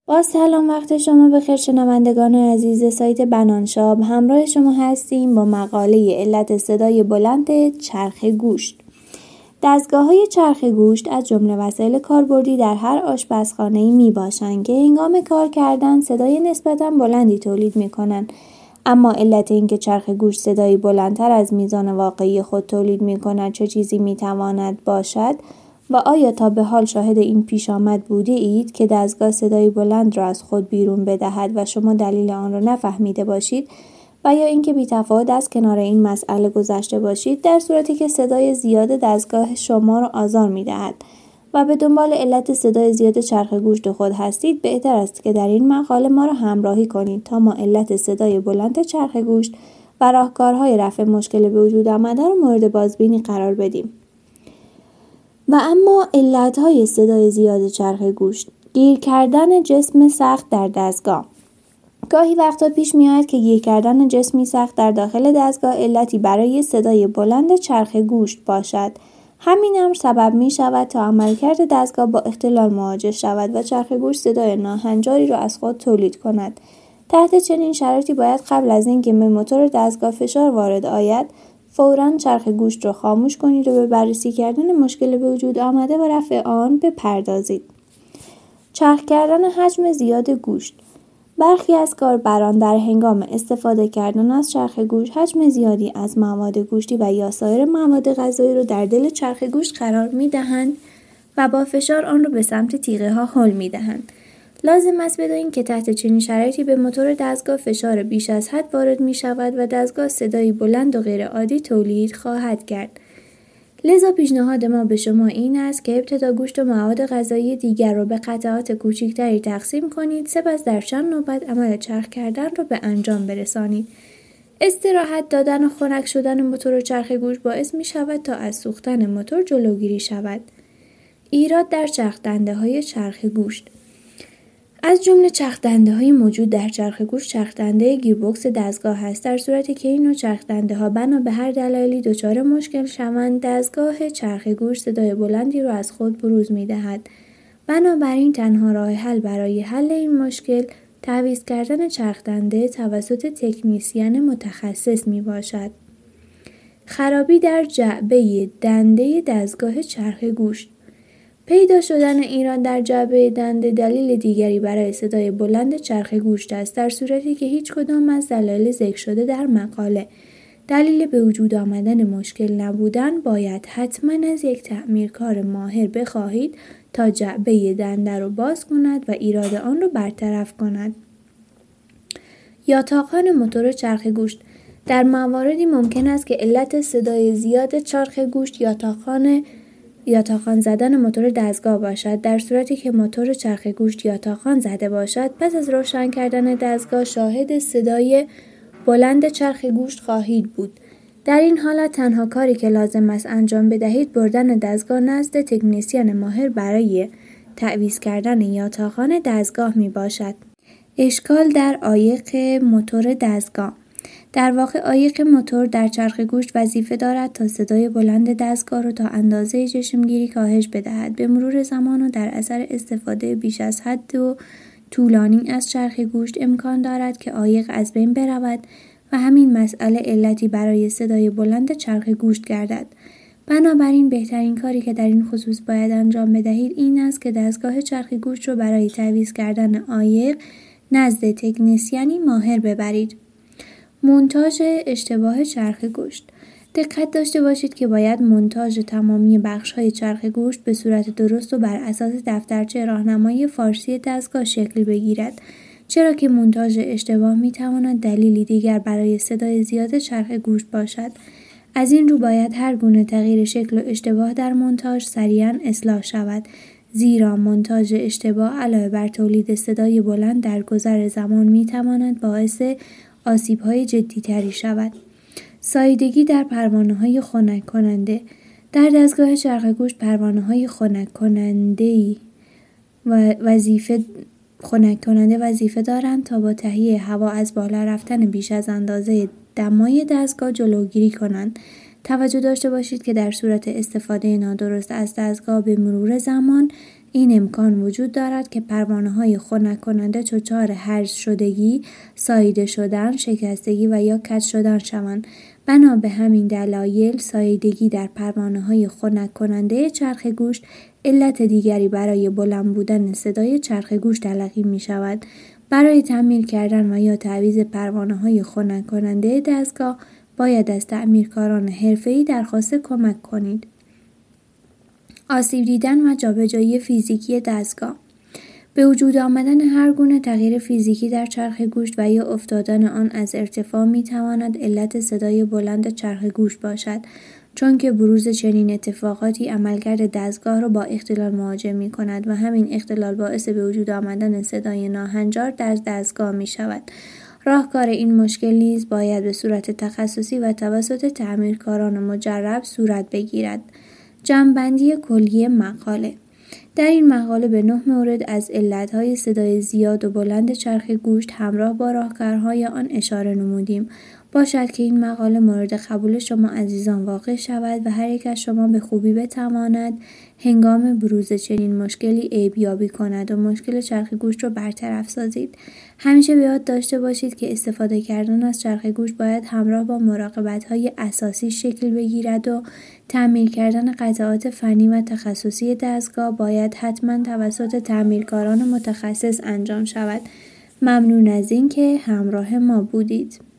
با سلام، وقت شما بخیر شنوندگان عزیز سایت بنانشاب. همراه شما هستیم با مقاله علت صدای بلند چرخ گوشت. دستگاه‌های چرخ گوشت از جمله وسایل کاربردی در هر آشپزخانه‌ای میباشند که هنگام کار کردن صدای نسبتاً بلندی تولید میکنند. اما علت اینکه چرخ گوشت صدایی بلندتر از میزان واقعی خود تولید میکند چه چیزی میتواند باشد؟ و آیا تا به حال شاهد این پیش آمد بوده اید که دستگاه صدای بلند را از خود بیرون بدهد و شما دلیل آن را نفهمیده باشید و یا اینکه بی‌تفاوت از کنار این مسئله گذشته باشید، در صورتی که صدای زیاد دستگاه شما را آزار می‌دهد و به دنبال علت صدای زیاد چرخ گوشت خود هستید، بهتر است که در این مقاله ما را همراهی کنید تا ما علت صدای بلند چرخ گوشت و راهکارهای رفع مشکل به وجود آمده را مورد بازبینی قرار بدیم. و اما علتهای صدای زیاد چرخ گوشت: گیر کردن جسم سخت در دستگاه. گاهی وقتا پیش می‌آید که گیر کردن جسمی سخت در داخل دستگاه علتی برای صدای بلند چرخ گوشت باشد. همین امر سبب می‌شود تا عملکرد دستگاه با اختلال مواجه شود و چرخ گوشت صدای ناهنجاری را از خود تولید کند. تحت چنین شرایطی باید قبل از اینکه به موتور دستگاه فشار وارد آید، فوراً چرخ گوشت را خاموش کنید و به بررسی کردن مشکل به وجود آمده و رفع آن بپردازید. چرخ کردن حجم زیاد گوشت. برخی از کاربران در هنگام استفاده کردن از چرخ گوشت حجم زیادی از مواد گوشتی و یا سایر مواد غذایی را در دل چرخ گوشت قرار می‌دهند و با فشار آن را به سمت تیغه‌ها هل می‌دهند. لازم است بدانید که تحت چنین شرایطی به موتور دستگاه فشار بیش از حد وارد می‌شود و دستگاه صدایی بلند و غیرعادی تولید خواهد کرد. لذا پیشنهاد ما به شما این است که ابتدا گوشت و مواد غذایی دیگر را به قطعات کوچکتری تقسیم کنید، سپس در چند نوبت عمل چرخ کردن را به انجام برسانید. استراحت دادن و خنک شدن موتور چرخ گوشت باعث می‌شود تا از سوختن موتور جلوگیری شود. ایراد در چرخ‌دنده‌های چرخ گوشت. از جمله چرخ‌دنده‌های موجود در چرخ گوشت چرخ‌دنده گیربکس دستگاه است. در صورتی که این نوع چرخ‌دنده‌ها بنا به هر دلایلی دچار مشکل شوند، دستگاه چرخ گوشت صدای بلندی را از خود بروز می‌دهد. بنابراین تنها راه حل برای حل این مشکل تعویض کردن چرخ‌دنده توسط تکنیسین متخصص میباشد. خرابی در جعبه دنده دستگاه چرخ گوشت. پیدا شدن ایراد در جعبه دنده دلیل دیگری برای صدای بلند چرخ گوشت است، در صورتی که هیچ کدام از دلایل ذکر شده در مقاله دلیل به وجود آمدن مشکل نبودن، باید حتما از یک تعمیرکار ماهر بخواهید تا جعبه دنده را باز کند و ایراد آن را برطرف کند. یاتاقان موتور چرخ گوشت. در مواردی ممکن است که علت صدای زیاد چرخ گوشت یاتاقان زدن موتور دستگاه باشد. در صورتی که موتور چرخ گوشت یاتاقان زده باشد، پس از روشن کردن دستگاه شاهد صدای بلند چرخ گوشت خواهید بود. در این حالت تنها کاری که لازم است انجام بدهید بردن دستگاه نزد تکنیسین ماهر برای تعویض کردن یاتاقان دستگاه می باشد. اشکال در عایق موتور دستگاه. در واقع عایق موتور در چرخ گوشت وظیفه دارد تا صدای بلند دستگاه را تا اندازه چشمگیری کاهش بدهد. به مرور زمان و در اثر استفاده بیش از حد و طولانی از چرخ گوشت امکان دارد که عایق از بین برود و همین مسئله علتی برای صدای بلند چرخ گوشت گردد. بنابراین بهترین کاری که در این خصوص باید انجام بدهید این است که دستگاه چرخ گوشت را برای تعویض کردن عایق نزد تکنیسیانی ماهر ببرید. مونتاژ اشتباه چرخ گوشت. دقت داشته باشید که باید مونتاژ تمامی بخش‌های چرخ گوشت به صورت درست و بر اساس دفترچه راهنمایی فارسی دستگاه شکل بگیرد، چرا که مونتاژ اشتباه می‌تواند دلیلی دیگر برای صدای زیاد چرخ گوشت باشد. از این رو باید هر گونه تغییر شکل و اشتباه در مونتاژ سریعاً اصلاح شود، زیرا مونتاژ اشتباه علاوه بر تولید صدای بلند در گذر زمان می‌تواند باعث آسیب‌های جدی‌تری شود. ساییدگی در پروانه‌های خنک کننده. در دستگاه چرخ گوشت پروانه‌های خنک کننده وظیفه دارند تا با تهیه هوا از بالا رفتن بیش از اندازه دمای دستگاه جلوگیری کنند. توجه داشته باشید که در صورت استفاده نادرست از دستگاه به مرور زمان این امکان وجود دارد که پروانه‌های خنک کننده دچار هرز شدگی، ساییده شدن، شکستگی و یا کج شدن شوند. بنا به همین دلایل ساییدگی در پروانه‌های خنک کننده چرخ گوشت علت دیگری برای بلند بودن صدای چرخ گوشت تلقی می شود. برای تعمیر کردن و یا تعویض پروانه‌های خنک کننده دستگاه باید از تعمیرکاران حرفه‌ای درخواست کمک کنید. آسیب دیدن و جابجایی فیزیکی دستگاه. به وجود آمدن هر گونه تغییر فیزیکی در چرخ گوشت و یا افتادن آن از ارتفاع می تواند علت صدای بلند چرخ گوشت باشد، چون که بروز چنین اتفاقاتی عملکرد دستگاه را با اختلال مواجه می کند و همین اختلال باعث به وجود آمدن صدای ناهنجار در دستگاه می شود. راهکار این مشکل نیز باید به صورت تخصصی و توسط تعمیرکاران مجرب صورت بگیرد. جمع‌بندی کلی مقاله. در این مقاله به 9 مورد از علتهای صدای زیاد و بلند چرخ گوشت همراه با راهکارهای آن اشاره نمودیم. باشد که این مقاله مورد قبول شما عزیزان واقع شود و هر یک از شما به خوبی بتواند هنگام بروز چنین مشکلی عیب‌یابی کند و مشکل چرخ گوشت را برطرف سازید. همیشه به یاد داشته باشید که استفاده کردن از چرخ گوشت باید همراه با مراقبت‌های اساسی شکل بگیرد و تعمیر کردن قطعات فنی و تخصصی دستگاه باید حتما توسط تعمیرکاران متخصص انجام شود. ممنون از اینکه همراه ما بودید.